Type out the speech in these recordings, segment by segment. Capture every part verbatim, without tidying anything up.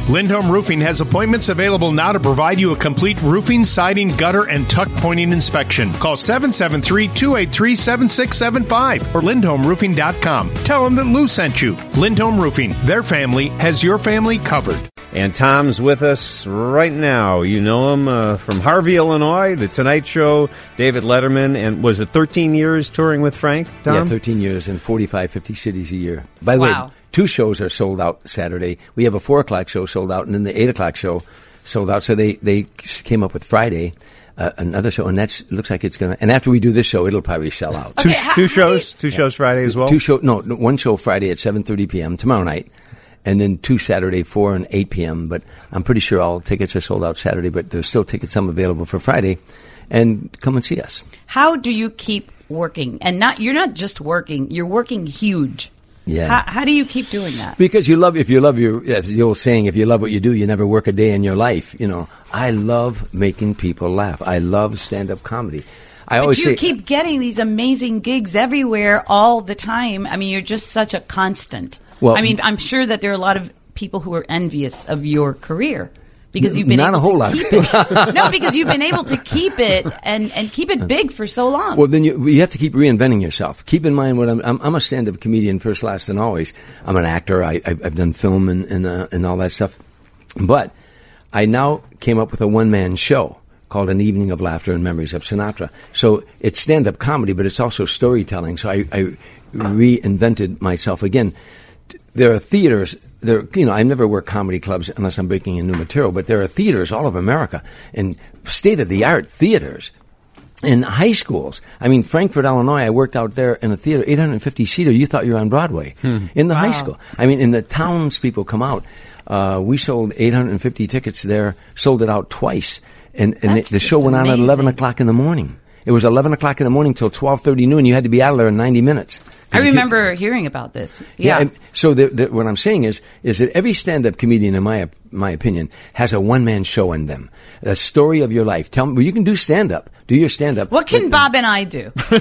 Lindholm Roofing has appointments available now to provide you a complete roofing, siding, gutter, and tuck pointing inspection. Call seven seven three, two eight three, seven six seven five or lindholm roofing dot com. Tell them that Lou sent you. Lindholm Roofing. Their family has your family covered. And Tom's with us right now. You know him uh, from Harvey, Illinois, The Tonight Show, David Letterman, and was it thirteen years touring with Frank, Tom? Yeah, thirteen years in forty-five, fifty cities a year. By the Wow. way, two shows are sold out Saturday. We have a four o'clock show sold out, and then the eight o'clock show sold out. So they, they came up with Friday, uh, another show, and that's looks like it's going to, and after we do this show, it'll probably sell out. Two, Okay, how- two how shows? do Two shows Friday as well? Two show, no, no, one show Friday at seven thirty p.m. tomorrow night, and then two Saturday, four and eight p.m. But I'm pretty sure all tickets are sold out Saturday, but there's still tickets some available for Friday. And come and see us. How do you keep working? And not you're not just working, you're working huge. Yeah. How, how do you keep doing that? Because you love, if you love your, as the old saying, if you love what you do, you never work a day in your life. You know, I love making people laugh. I love stand-up comedy. I But always you say, keep getting these amazing gigs everywhere all the time. I mean, you're just such a constant. Well- I mean, I'm sure that there are a lot of people who are envious of your career because you've been Not able a whole to lot. keep it. No, because you've been able to keep it and, and keep it big for so long. well, then you, you have to keep reinventing yourself. Keep in mind what I'm, I'm, I'm a stand-up comedian first, last, and always. I'm an actor. I, I've, I've done film and, and, uh, and all that stuff. But I now came up with a one-man show called An Evening of Laughter and Memories of Sinatra. So it's stand-up comedy, but it's also storytelling. So I, I reinvented myself again. There are theaters, there, you know, I never work comedy clubs unless I'm breaking in new material, but there are theaters all over America, and state-of-the-art theaters in high schools. I mean, Frankfort, Illinois, I worked out there in a theater, eight hundred fifty seater. You thought you were on Broadway in the high school. I mean, in the townspeople come out. Uh, we sold eight hundred fifty tickets there, sold it out twice, and, and the, That's the show just went on at eleven amazing. o'clock in the morning. It was eleven o'clock in the morning till twelve thirty noon. You had to be out of there in ninety minutes. I 'Cause the kids- remember hearing about this. Yeah. and so the, the, what I'm saying is, is that every stand-up comedian, in my my opinion, has a one-man show in them. A story of your life. Tell me, well, you can do stand-up. Do your stand-up. What can Bob and I do? L-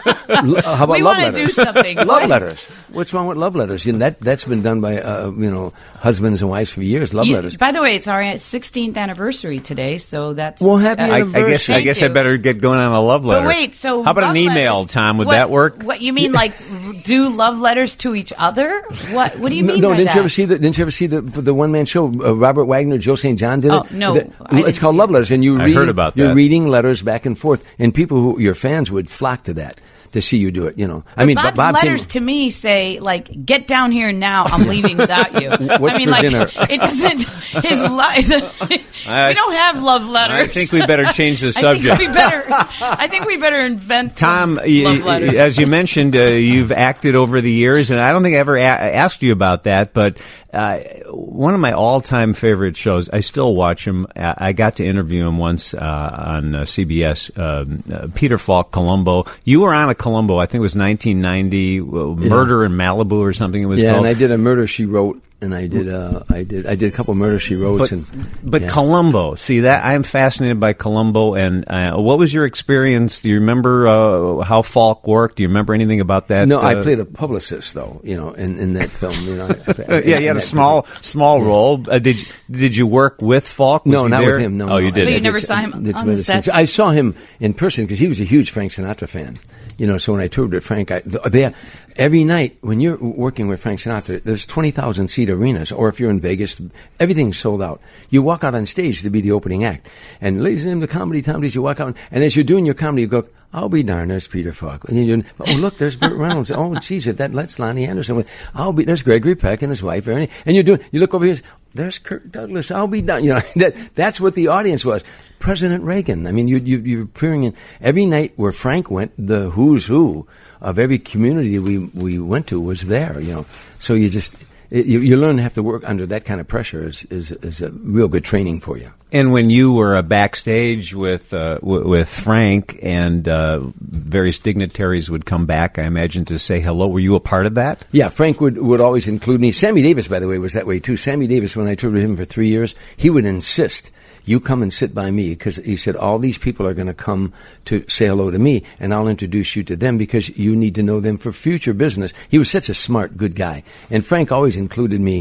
How about We love wanna letters? do something. Love What? letters. What's wrong with love letters? You know, that that's been done by uh, you know husbands and wives for years. Love You- letters. By the way, it's our sixteenth anniversary today, so that's Well, happy uh, I, I anniversary. guess I Thank guess I you. better get going on a love letter. But wait, so how about love an email, letters- Tom? Would what- that work? What you mean, like do love letters to each other? What What do you No, mean no by didn't that? you ever see the Didn't you ever see the the one man show? Uh, Robert Wagner, Joe Saint John did it. Oh, no, The- I didn't it's called see Love it. Letters, and you I read. heard about You're that. reading letters back and forth, and people who your fans would flock to that to see you do it. You know, I mean, Bob's Bob came- letters to me say like, "Get down here now. I'm leaving without you." What's I mean, for like dinner? it doesn't. His life. I- we don't have love letters. I think we better change the I subject. think we better. I think we better invent Tom, some y- love y- letters. as you mentioned, uh, you've acted over the years, and I don't think I ever a- asked you about that, but uh, one of my all-time favorite shows, I still watch him. I I got to interview him once uh, on uh, C B S, um, uh, Peter Falk, Columbo. You were on a Columbo, I think it was nineteen ninety, uh, Murder in Malibu or something it was Yeah, called. and I did a Murder She Wrote, and I did uh, I did I did a couple of Murder She Wrotes, But, and but yeah. Columbo, see that I'm fascinated by Columbo. And uh, what was your experience? Do you remember uh, how Falk worked? Do you remember anything about that? No, I uh, played a publicist though. You know, in, in that film. You know, I- I- yeah, you had in a that small film. small role. Uh, did you, did you work with Falk? Was No, he not there? with him. No, oh, you no, did. So you I never did- saw him did on some the other set? scenes. I saw him in person because he was a huge Frank Sinatra fan. You know, so when I toured with Frank, I, they, every night when you're working with Frank Sinatra, there's twenty thousand seat arenas, or if you're in Vegas, everything's sold out. You walk out on stage to be the opening act, and ladies and gentlemen, the comedy comedies, you walk out, and as you're doing your comedy, you go, I'll be darned, there's Peter Falk. And you're, oh, look, there's Burt Reynolds. Oh, geez, that, that's Lonnie Anderson. I'll be, there's Gregory Peck and his wife, Ernie. And you're doing, you look over here, there's Kirk Douglas. I'll be done. You know, that, that's what the audience was. President Reagan. I mean, you, you, you're appearing in every night where Frank went, the who's who of every community we, we went to was there, you know. So you just, it, you, you learn to have to work under that kind of pressure is, is, is a real good training for you. And when you were uh, backstage with uh, w- with Frank and uh, various dignitaries would come back, I imagine, to say hello. Were you a part of that? Yeah, Frank would, would always include me. Sammy Davis, by the way, was that way too. Sammy Davis, when I toured with him for three years, he would insist, you come and sit by me, because he said, all these people are going to come to say hello to me, and I'll introduce you to them because you need to know them for future business. He was such a smart, good guy. And Frank always included me.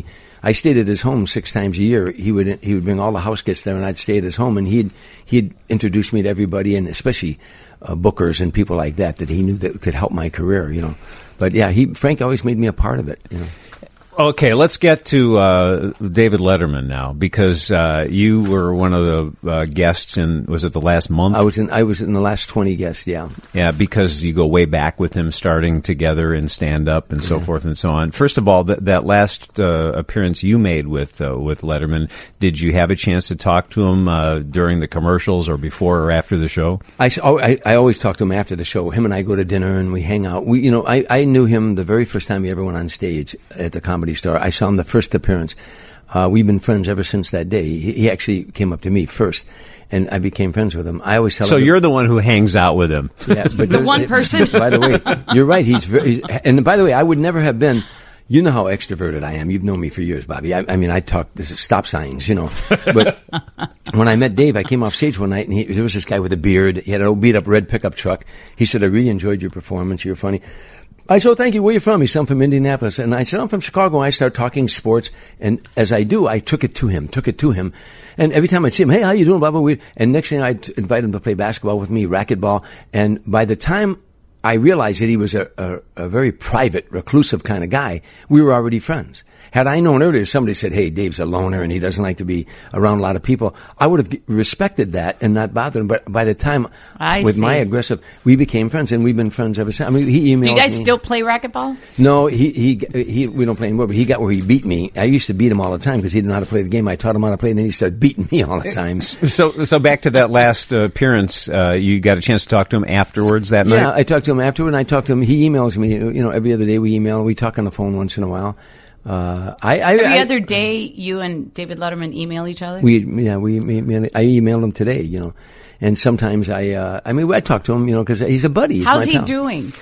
I stayed at his home six times a year. He would he would bring all the house guests there, and I'd stay at his home, and he'd he'd introduce me to everybody, and especially uh, bookers and people like that that he knew that could help my career, you know. But yeah, he Frank always made me a part of it, you know. Okay, let's get to uh, David Letterman now, because uh, you were one of the uh, guests in, was it the last month? I was in I was in the last twenty guests, yeah. Yeah, because you go way back with him, starting together in stand-up and so yeah. forth and so on. First of all, th- that last uh, appearance you made with uh, with Letterman, did you have a chance to talk to him uh, during the commercials or before or after the show? I, I, I always talk to him after the show. Him and I go to dinner and we hang out. We, you know, I, I knew him the very first time he ever went on stage at the Comedy Store. I saw him the first appearance. Uh, we've been friends ever since that day. He, he actually came up to me first, and I became friends with him. I always tell so him. So you're the one who hangs out with him. Yeah, but the one person. By the way, you're right. He's very. And by the way, I would never have been. You know how extroverted I am. You've known me for years, Bobby. I, I mean, I talk this is stop signs, you know. But when I met Dave, I came off stage one night, and he, there was this guy with a beard. He had an old beat-up red pickup truck. He said, "I really enjoyed your performance. You're funny." I said, oh, thank you. Where are you from? He said, I'm from Indianapolis. And I said, I'm from Chicago. And I started talking sports. And as I do, I took it to him, took it to him. And every time I'd see him, hey, how you doing, blah, blah, blah. And next thing I'd invite him to play basketball with me, racquetball. And by the time I realized that he was a, a, a very private, reclusive kind of guy, we were already friends. Had I known earlier, somebody said, hey, Dave's a loner and he doesn't like to be around a lot of people, I would have respected that and not bothered him. But by the time, I with see. my aggressive, we became friends, and we've been friends ever since. I mean, he emailed me. Do you guys me. still play racquetball? No, he, he, he, we don't play anymore, but he got where he beat me. I used to beat him all the time because he didn't know how to play the game. I taught him how to play, and then he started beating me all the time. So, so back to that last uh, appearance, uh, you got a chance to talk to him afterwards that night? Yeah, I talked to him afterward, and I talked to him. He emails me, you know, every other day we email, we talk on the phone once in a while. Uh, I, I, Every I, other day, you and David Letterman email each other? We, yeah, we, we I emailed him today, you know, and sometimes I, uh, I mean, I talk to him, you know, because he's a buddy. He's How's my he pal. doing?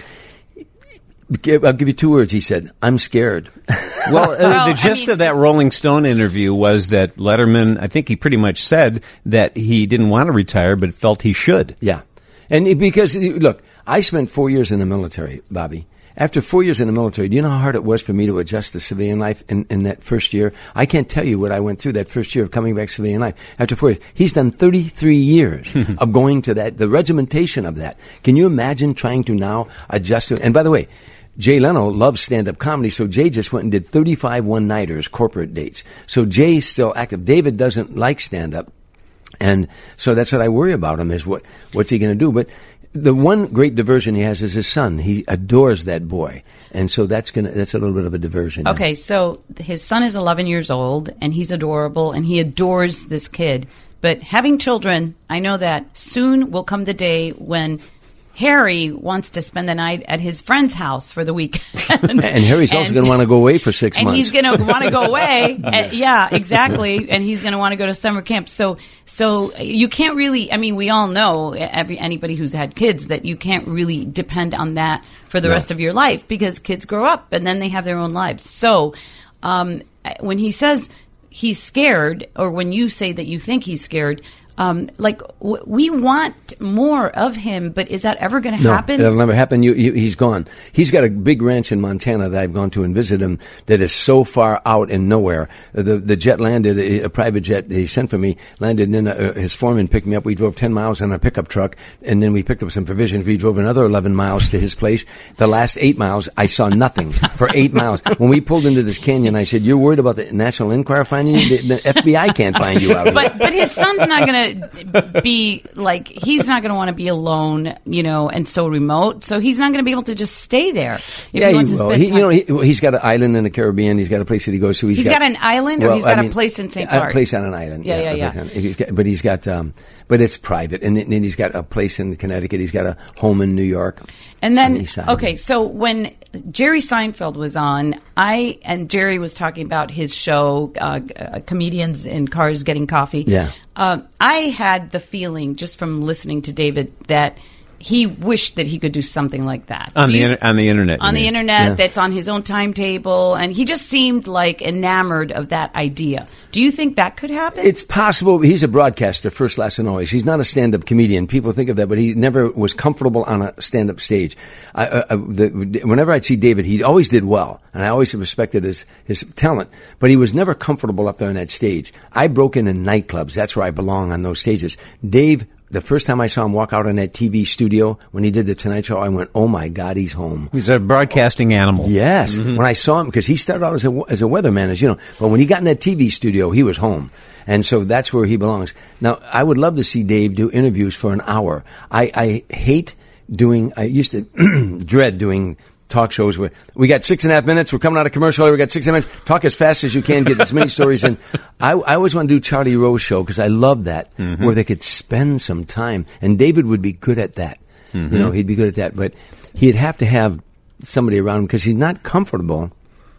I'll give you two words. He said, I'm scared. Well, uh, Well, the gist I mean- of that Rolling Stone interview was that Letterman, I think he pretty much said that he didn't want to retire, but felt he should. Yeah. And it- because, look, I spent four years in the military, Bobby. After four years in the military, do you know how hard it was for me to adjust to civilian life in, in that first year? I can't tell you what I went through that first year of coming back to civilian life. After four years, he's done thirty-three years of going to that, the regimentation of that. Can you imagine trying to now adjust to? And by the way, Jay Leno loves stand-up comedy, so Jay just went and did thirty-five one-nighters, corporate dates. So Jay's still active. David doesn't like stand-up, and so that's what I worry about him, is what what's he going to do? But the one great diversion he has is his son. He adores that boy, and so that's gonna that's a little bit of a diversion. Okay, so his son is eleven years old, and he's adorable, and he adores this kid. But having children, I know that soon will come the day when Harry wants to spend the night at his friend's house for the weekend. And Harry's also And- going to want to go away for six and months. he's going to want to go away. Uh, yeah, exactly. And he's going to want to go to summer camp. So, so you can't really. I mean, we all know, every, anybody who's had kids, that you can't really depend on that for the No. rest of your life, because kids grow up and then they have their own lives. So, um, when he says he's scared, or when you say that you think he's scared. Um, like w- we want more of him, but is that ever going to No, happen? it'll never happen. You, you, he's gone. He's got a big ranch in Montana that I've gone to and visit him that is so far out in nowhere. The the jet landed, a, a private jet he sent for me, landed, and then uh, his foreman picked me up. We drove ten miles in a pickup truck, and then we picked up some provisions. We drove another eleven miles to his place. The last eight miles, I saw nothing for eight miles. When we pulled into this canyon, I said, you're worried about the National Enquirer finding you? The, the F B I can't find you out here. But but his son's not going to be like, he's not going to want to be alone, you know, and so remote. So he's not going to be able to just stay there. If Yeah, he he wants to will. spend He, time. you know, he, well, he's got an island in the Caribbean. He's got a place that he goes to. He's got an island, or he's got a place in Saint A Clark? place on an island. Yeah, yeah, a yeah. place on- he's got, but he's got, um, but it's private, and then then he's got a place in Connecticut. He's got a home in New York. And on the then, east side. okay, so when Jerry Seinfeld was on, I and Jerry was talking about his show, uh, uh, Comedians in Cars Getting Coffee. Yeah. Um, I had the feeling, just from listening to David, that he wished that he could do something like that. On Do the you- inter- on the internet, you On the mean? internet, Yeah. that's on his own timetable, and he just seemed like enamored of that idea. Do you think that could happen? It's possible. He's a broadcaster, first, last, and always. He's not a stand-up comedian. People think of that, but he never was comfortable on a stand-up stage. I, uh, uh, the, whenever I'd see David, he always did well, and I always respected his, his talent, but he was never comfortable up there on that stage. I broke in in nightclubs. That's where I belong on those stages. Dave, the first time I saw him walk out on that T V studio when he did the Tonight Show, I went, oh my God, he's home. He's a broadcasting animal. Yes. When I saw him, because he started out as a, as a weatherman, as you know, but when he got in that T V studio, he was home. And so that's where he belongs. Now, I would love to see Dave do interviews for an hour. I, I hate doing, I used to dread doing talk shows where we got six and a half minutes, we're coming out of commercial, we got six and a half minutes, talk as fast as you can, get as many stories in. I, I always want to do Charlie Rose show because I love that, mm-hmm. where they could spend some time. And David would be good at that. Mm-hmm. You know, he'd be good at that. But he'd have to have somebody around him because he's not comfortable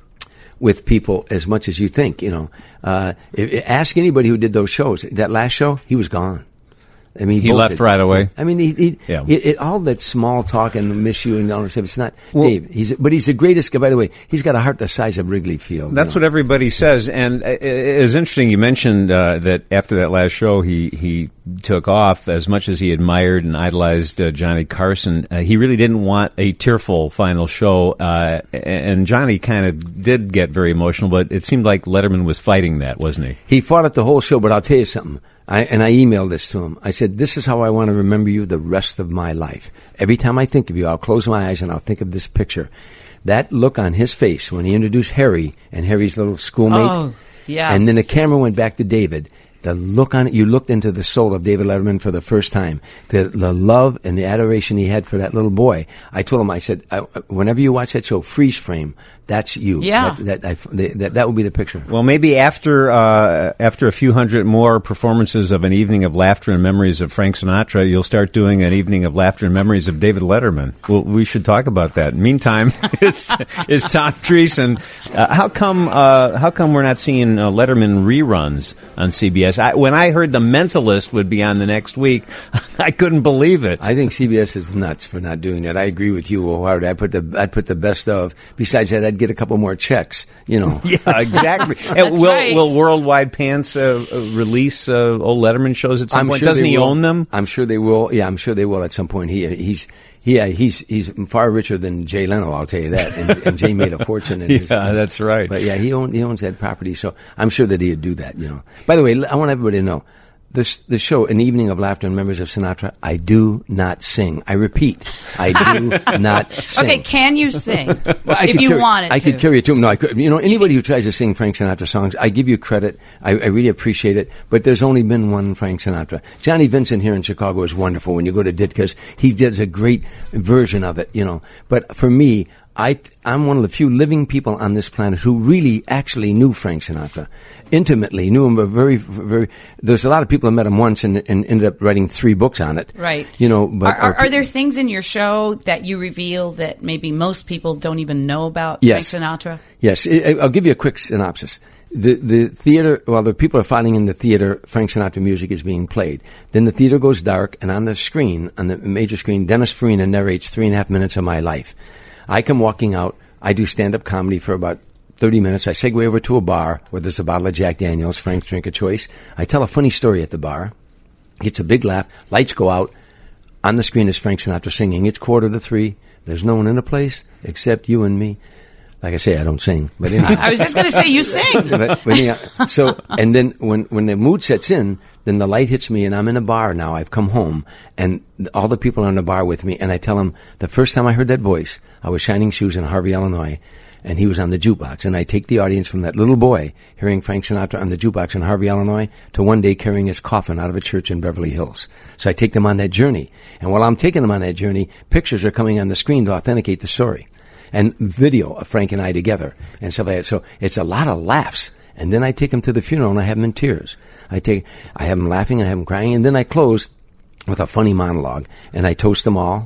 with people as much as you think, you know. Uh, if, ask anybody who did those shows. That last show, he was gone. I mean, he left right away. I mean, he, he, yeah. it, it, all that small talk and miss you and all that stuff. It's not well, Dave. He's, but he's the greatest guy. By the way, he's got a heart the size of Wrigley Field. That's you know? what everybody says, and it, it was interesting. You mentioned uh, that after that last show, he he took off. As much as he admired and idolized uh, Johnny Carson, uh, he really didn't want a tearful final show. Uh, and Johnny kind of did get very emotional, but it seemed like Letterman was fighting that, wasn't he? He fought it the whole show. But I'll tell you something. I, and I emailed this to him. I said, this is how I want to remember you the rest of my life. Every time I think of you, I'll close my eyes and I'll think of this picture. That look on his face when he introduced Harry and Harry's little schoolmate. Oh, yes. And then the camera went back to David. The look on it, you looked into the soul of David Letterman for the first time. The, the love and the adoration he had for that little boy. I told him, I said, I, whenever you watch that show, freeze frame, that's you. Yeah. That, that, I, that, that would be the picture. Well, maybe after uh, after a few hundred more performances of an evening of laughter and memories of Frank Sinatra, you'll start doing an evening of laughter and memories of David Letterman. Well, we should talk about that. Meantime, it's, it's Tom Dreesen. Uh, how come uh, how come we're not seeing uh, Letterman reruns on C B S? I, when I heard The Mentalist would be on the next week, I couldn't believe it. I think C B S is nuts for not doing that. I agree with you wholeheartedly. I put the I'd put the best of. Besides that, I'd get a couple more checks. You know. Yeah, exactly. And will right. will Worldwide Pants uh, uh, release uh, old Letterman shows at some I'm point? sure Doesn't they he will. own them? I'm sure they will. Yeah, I'm sure they will at some point. He he's yeah he's he's far richer than Jay Leno. I'll tell you that. And, and Jay made a fortune. In Yeah, his, that's right. But yeah, he owns he owns that property, so I'm sure that he'd do that. You know. By the way, I want everybody to know. This, the show, An Evening of Laughter and Memories of Sinatra, I do not sing. I repeat, I do not sing. Okay, can you sing? Well, I if could you carry, wanted I to. could carry it to him. No, I could. You know, anybody who tries to sing Frank Sinatra songs, I give you credit. I, I really appreciate it. But there's only been one Frank Sinatra. Johnny Vincent here in Chicago is wonderful. When you go to Ditka's, he does a great version of it, you know. But for me, I, I'm one of the few living people on this planet who really actually knew Frank Sinatra intimately, knew him very, very. There's a lot of people who met him once and, and ended up writing three books on it. Right. You know, but are, are, are there things in your show that you reveal that maybe most people don't even know about Yes. Frank Sinatra? Yes. I, I'll give you a quick synopsis. The the theater, while the people are fighting in the theater, Frank Sinatra music is being played. Then the theater goes dark, and on the screen, on the major screen, Dennis Farina narrates three and a half minutes of my life. I come walking out. I do stand-up comedy for about thirty minutes. I segue over to a bar where there's a bottle of Jack Daniels, Frank's drink of choice. I tell a funny story at the bar. Gets a big laugh. Lights go out. On the screen is Frank Sinatra singing. It's quarter to three. There's no one in the place except you and me. Like I say, I don't sing. But anyway. I was just going to say, you sing. but, but yeah, so, and then when, when the mood sets in, then the light hits me and I'm in a bar now. I've come home and all the people are in the bar with me and I tell them the first time I heard that voice, I was shining shoes in Harvey, Illinois, and he was on the jukebox. And I take the audience from that little boy hearing Frank Sinatra on the jukebox in Harvey, Illinois, to one day carrying his coffin out of a church in Beverly Hills. So I take them on that journey. And while I'm taking them on that journey, pictures are coming on the screen to authenticate the story. And video of Frank and I together and stuff like that. So it's a lot of laughs. And then I take them to the funeral and I have them in tears. I take, I have them laughing and I have them crying. And then I close with a funny monologue and I toast them all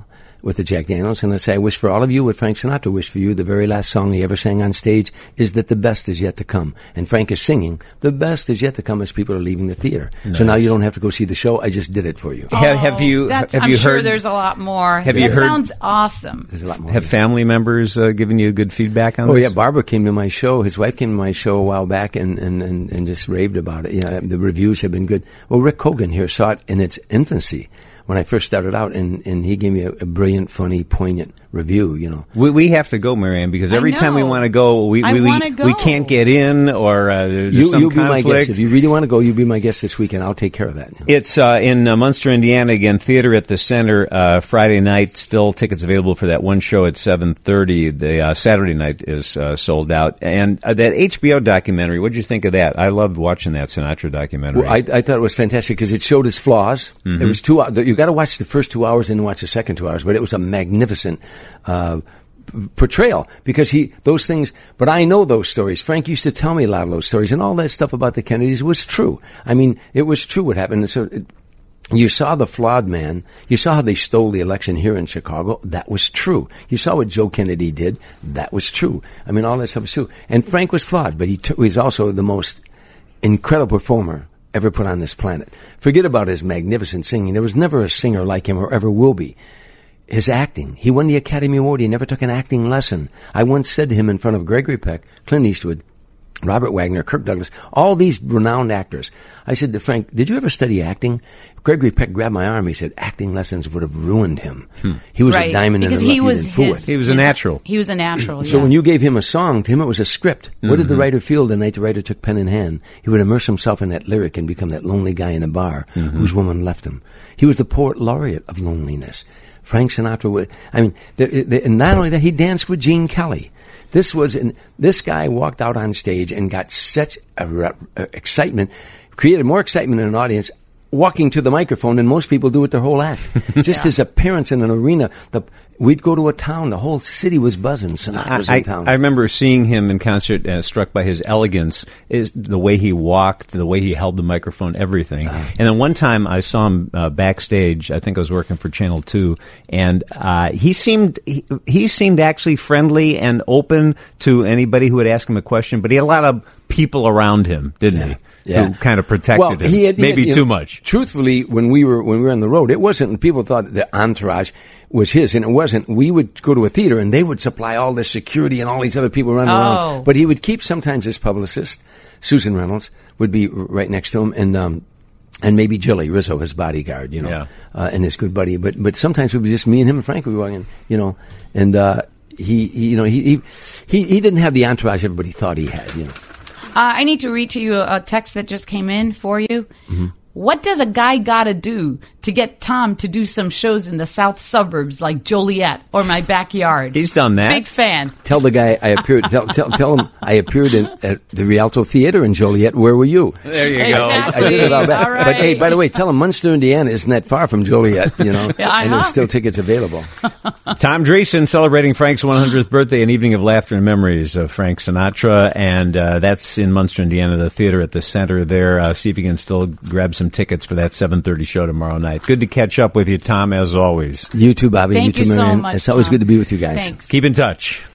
with the Jack Daniels, and I say, I wish for all of you what Frank Sinatra wished for you. The very last song he ever sang on stage is that the best is yet to come. And Frank is singing, the best is yet to come as people are leaving the theater. Nice. So now you don't have to go see the show. I just did it for you. Oh, have, have you, that's, have I'm you sure heard? There's a lot more. Have that you heard? Sounds awesome. There's a lot more. Have family members uh, given you good feedback on oh, this? Oh, yeah. Barbara came to my show. His wife came to my show a while back and, and, and, and just raved about it. Yeah, the reviews have been good. Well, Rick Hogan here saw it in its infancy when I first started out, and, and he gave me a, a brilliant, funny, poignant review, you know. We, we have to go, Marianne, because every time we want to go, we we, we, go. we can't get in, or uh, there's you, some you'll conflict. Be my guest. If you really want to go, you'll be my guest this weekend. I'll take care of that. You know? It's uh, in uh, Munster, Indiana, again, Theater at the Center, uh, Friday night. Still tickets available for that one show at seven thirty. The uh, Saturday night is uh, sold out. And uh, that H B O documentary, what did you think of that? I loved watching that Sinatra documentary. Well, I, I thought it was fantastic because it showed his flaws. Mm-hmm. It was two. You got to watch the first two hours and then watch the second two hours. But it was a magnificent uh, portrayal because he those things. But I know those stories. Frank used to tell me a lot of those stories, and all that stuff about the Kennedys was true. I mean, it was true what happened. And so it, you saw the flawed man. You saw how they stole the election here in Chicago. That was true. You saw what Joe Kennedy did. That was true. I mean, all that stuff was true. And Frank was flawed, but he t- was also the most incredible performer ever put on this planet. Forget about his magnificent singing. There was never a singer like him or ever will be. His acting. He won the Academy Award. He never took an acting lesson. I once said to him in front of Gregory Peck, Clint Eastwood, Robert Wagner, Kirk Douglas, all these renowned actors. I said to Frank, did you ever study acting? Gregory Peck grabbed my arm. He said, acting lessons would have ruined him. Hmm. He was right. a diamond because in the he rough. was He didn't fool his, it. He was a natural. He was a natural, So yeah. when you gave him a song, to him it was a script. Mm-hmm. What did the writer feel the night the writer took pen in hand? He would immerse himself in that lyric and become that lonely guy in a bar mm-hmm. whose woman left him. He was the poet laureate of loneliness. Frank Sinatra would, I mean, the, the, and not only that, he danced with Gene Kelly. This was, an, this guy walked out on stage and got such a, a, a excitement, created more excitement in an audience walking to the microphone than most people do with their whole act. Just yeah. his appearance in an arena, the, we'd go to a town, the whole city was buzzing. Sinatra was I, in town. I remember seeing him in concert, uh, struck by his elegance, is the way he walked, the way he held the microphone, everything. Uh, and then one time I saw him uh, backstage. I think I was working for Channel Two, and uh, he seemed he, he seemed actually friendly and open to anybody who would ask him a question. But he had a lot of people around him, didn't yeah. he? Yeah. Who kind of protected well, him. He had, he Maybe had, too know, much. Truthfully, when we were when we were on the road, it wasn't. People thought the entourage was his, and it wasn't. We would go to a theater, and they would supply all this security and all these other people running oh. around. But he would keep sometimes his publicist, Susan Reynolds, would be right next to him, and um, and maybe Jilly Rizzo, his bodyguard, you know, yeah. uh, and his good buddy. But but sometimes it would be just me and him and Frank would be walking, you know, and uh, he, he you know he, he he he didn't have the entourage everybody thought he had, you know. Uh, I need to read to you a text that just came in for you. Mm-hmm. What does a guy gotta do to get Tom to do some shows in the south suburbs like Joliet or my backyard? He's done that. Big fan. Tell the guy I appeared. tell, tell, tell him I appeared in, at the Rialto Theater in Joliet. Where were you? There you Exactly. go. I did it all back. All right. But hey, by the way, tell him Munster, Indiana isn't that far from Joliet, you know, Yeah, I and know. there's still tickets available. Tom Dreesen celebrating Frank's one hundredth birthday, an evening of laughter and memories of Frank Sinatra, and uh, that's in Munster, Indiana, the Theater at the Center there. Uh, see if you can still grab some tickets for that seven thirty show tomorrow night. Good to catch up with you, Tom, as always. You too, Bobby. Thank you too, you so Marianne. much, It's always Tom. good to be with you guys. Thanks. Keep in touch.